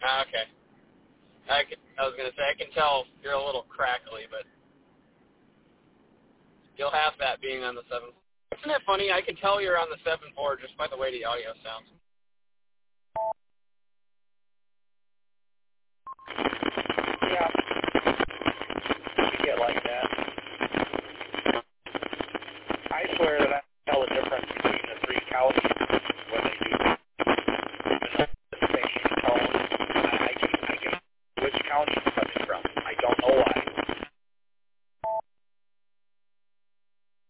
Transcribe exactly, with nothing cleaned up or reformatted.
Ah, okay. I, can, I was going to say, I can tell you're a little crackly, but you'll have that being on the seven. Isn't it funny? I can tell you're on the seven four just by the way the audio sounds. Yeah.